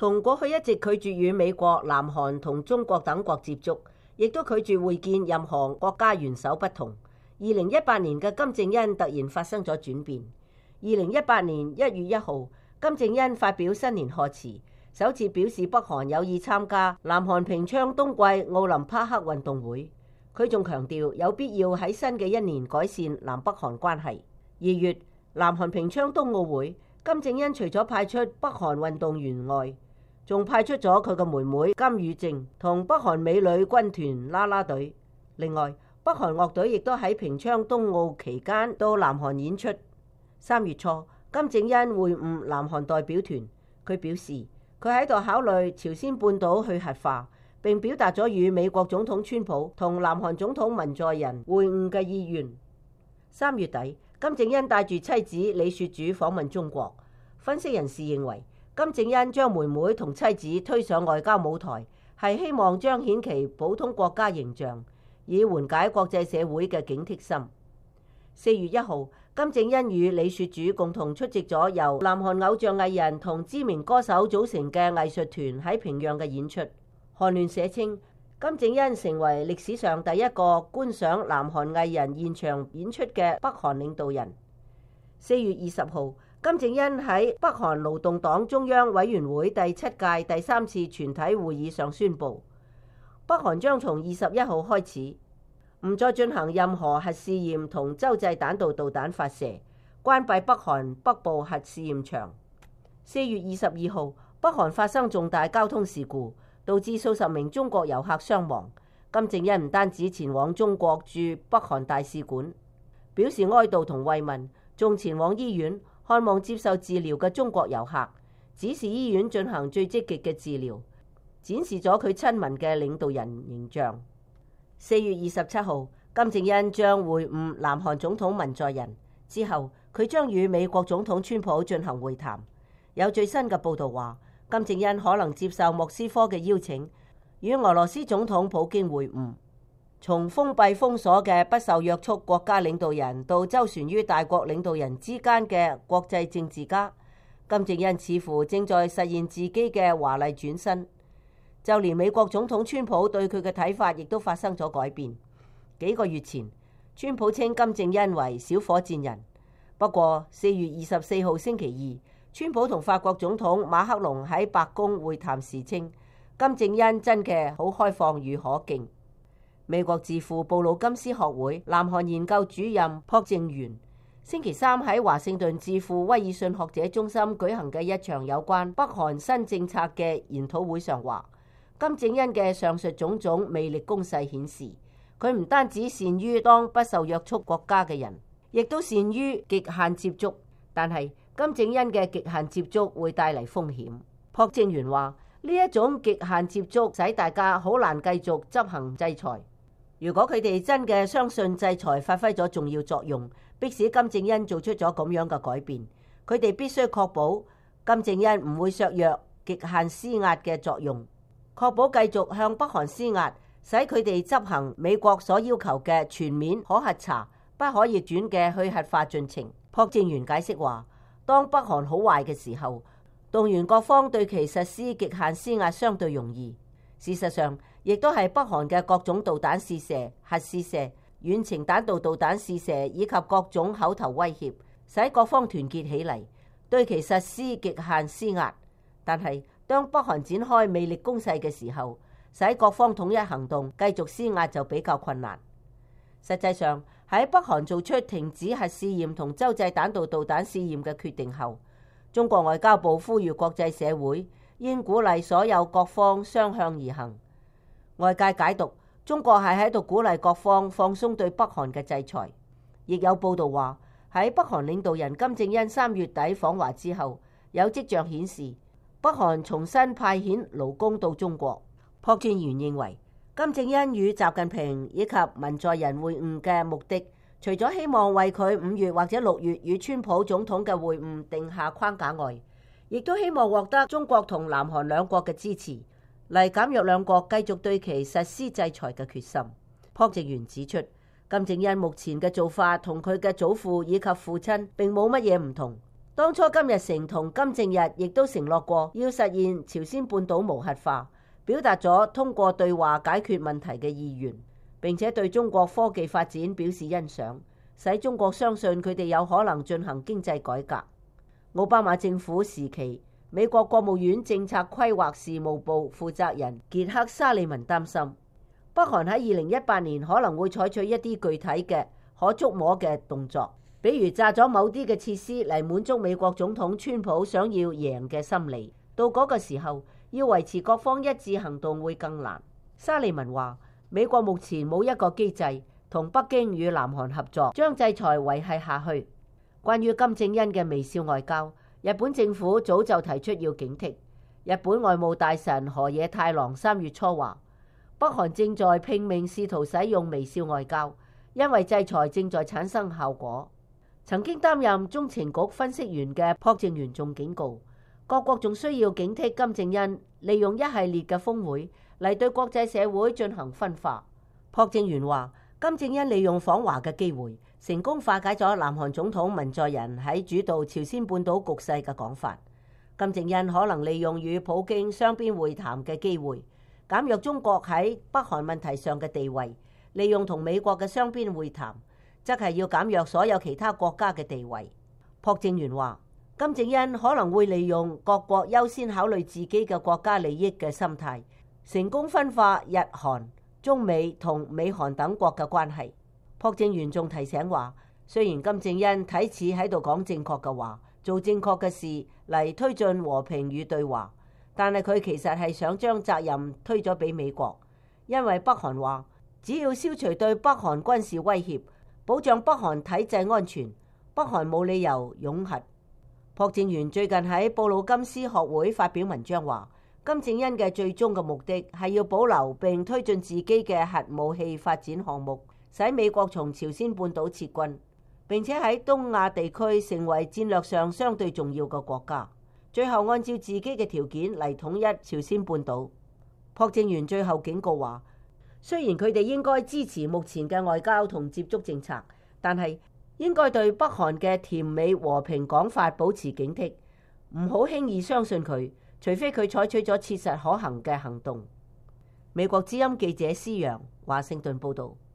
同過去一直拒絕與美國、南韓同中國等國接觸，亦都拒絕會見任何國家元首不同，2018年嘅金正恩突然發生咗轉變。2018年1月1號，金正恩發表新年賀詞，首次表示北韓有意參加南韓平昌冬季奧林匹克運動會。佢仲強調有必要喺新嘅一年改善南北韓關係。2月，南韓平昌冬奧會，金正恩除咗派出北韓運動員外，仲派出咗佢嘅妹妹金與正同北韓美女軍團啦啦隊。另外，北韓樂隊亦都喺平昌冬奧期間到南韓演出。3月初，金正恩會晤南韓代表團，佢表示佢喺度考慮朝鮮半島去核化，並表達咗與美國總統川普同南韓總統文在寅會晤嘅意願。3月底，金正恩帶住妻子李雪主訪問中國。分析人士認為，金正恩將妹妹同妻子推上外交舞台，係希望彰顯其普通國家形象，以緩解國際社會嘅警惕心。4月1號，金正恩與李雪主共同出席咗由南韓偶像藝人同知名歌手組成嘅藝術團喺平壤嘅演出。韓聯社稱，金正恩成為歷史上第一個觀賞南韓藝人現場演出嘅北韓領導人。4月20號，金正恩喺北韓勞動黨中央委員會第7屆第3次全體會議上宣布，北韓將從21號開始唔再進行任何核試驗同洲際彈道導彈發射，關閉北韓北部核試驗場。4月22號，北韓發生重大交通事故，導致數十名中國遊客傷亡。金正恩唔單止前往中國駐北韓大使館表示哀悼同慰問，仲前往醫院看望接受治療嘅中國遊客，指示醫院進行最積極嘅治療，展示咗佢親民嘅領導人形象。4月27號，金正恩將會晤南韓總統文在寅，之後佢將與美國總統川普進行會談。有最新嘅報道話，金正恩可能接受莫斯科嘅邀請，與俄羅斯總統普京會晤。從封閉封鎖嘅不受約束國家領導人到周旋於大國領導人之間嘅國際政治家，金正恩似乎正在實現自己嘅華麗轉身。就連美國總統川普對佢嘅睇法亦都發生咗改變。幾個月前，川普稱金正恩為小火箭人。不過4月24號星期二，川普同法國總統馬克龍喺白宮會談時稱，金正恩真嘅好開放與可敬。美國智庫布魯金斯學會南韓研究主任朴正元星期三喺華盛頓智庫威爾遜學者中心舉行嘅一場有關北韓新政策嘅研討會上話，金正恩嘅上述種種魅力攻勢顯示，佢唔單止善於當不受約束國家嘅人，亦都善於極限接觸。但係金正恩嘅極限接觸會帶嚟風險。朴正元話，呢一種極限接觸使大家好難繼續執行制裁。如果佢哋真嘅相信制裁發揮咗重要作用，迫使金正恩做出咗咁樣嘅改變，佢哋必須確保金正恩唔會削弱極限施壓嘅作用，確保繼續向北韓施壓，使佢哋執行美國所要求嘅全面可核查、不可逆轉嘅去核化進程。朴正元解釋話，當北韓好壞嘅時候，動員各方對其實施極限施壓相對容易。事實上，亦都係北韓嘅各種導彈試射、核試射、遠程彈道導彈試射以及各種口頭威脅，使各方團結起嚟，對其實施極限施壓。但係當北韓展開魅力攻勢嘅時候，使各方統一行動，繼續施壓就比較困難。實際上，喺北韓做出停止核試驗同洲際彈道導彈試驗嘅決定後，中國外交部呼籲國際社會應鼓勵所有各方相向而行。外界解讀中國係喺度鼓勵各方放鬆對北韓嘅制裁。亦有報道話，喺北韓領導人金正恩3月底訪華之後，有跡象顯示北韓重新派遣勞工到中國。朴正元認為，金正恩與習近平以及文在寅會晤嘅目的，除咗希望為佢5月或者6月與川普總統嘅會晤定下框架外，亦都希望獲得中國同南韓兩國嘅支持，嚟減弱兩國繼續對其實施制裁嘅決心。朴正元指出，金正恩目前嘅做法同佢嘅祖父以及父親並冇乜嘢唔同。 當初金日成同金正日亦都承諾過要實現朝鮮半島無核化，表達咗通過對話解決問題嘅意願，並且對中國科技發展表示欣賞，使中國相信佢哋有可能進行經濟改革。奧巴馬政府時期，美國國務院政策規劃事務部負責人傑克沙利文擔心，北韓喺2018年可能會採取一啲具體嘅可觸摸嘅動作，比如炸咗某啲嘅設施嚟滿足美國總統川普想要贏嘅心理。到嗰個時候，要維持各方一致行動會更難。沙利文話，美國目前冇一個機制同北京與南韓合作將制裁維繫下去。關於金正恩嘅微笑外交，日本政府早就提出要警惕。日本外務大臣河野太郎3月初話，北韓正在拼命試圖使用微笑外交，因為制裁正在產生效果。曾經擔任中情局分析員嘅朴正元仲警告，各國仲需要警惕金正恩利用一系列嘅峰會嚟對國際社會進行分化。朴正元話，金正恩利用訪華嘅機會，成功化解咗南韓總統文在寅喺主導朝鮮半島局勢嘅講法。金正恩可能利用與普京雙邊會談嘅機會，減弱中國喺北韓問題上嘅地位；利用同美國嘅雙邊會談，則係要減弱所有其他國家嘅地位。朴正元話，金正恩可能會利用各國優先考慮自己嘅國家利益嘅心態，成功分化日韓、中美同美韓等國嘅關係。朴正元仲提醒話，雖然金正恩睇似喺度講正確嘅話，做正確嘅事嚟推進和平與對話，但係佢其實係想將責任推咗俾美國，因為北韓話只要消除對北韓軍事威脅，保障北韓體制安全，北韓冇理由擁核。朴正元最近喺布魯金斯學會發表文章話，金正恩嘅最終嘅目的係要保留並推進自己嘅核武器發展項目，使美國從朝鮮半島撤軍，並且喺東亞地區成為戰略上相對重要嘅國家，最後按照自己嘅條件嚟統一朝鮮半島。朴正元最後警告話，雖然佢哋應該支持目前嘅外交同接觸政策，但係應該對北韓嘅甜美和平講法保持警惕，唔好輕易相信佢，除非佢採取咗切實可行嘅行動。美國之音記者施洋華盛頓報道。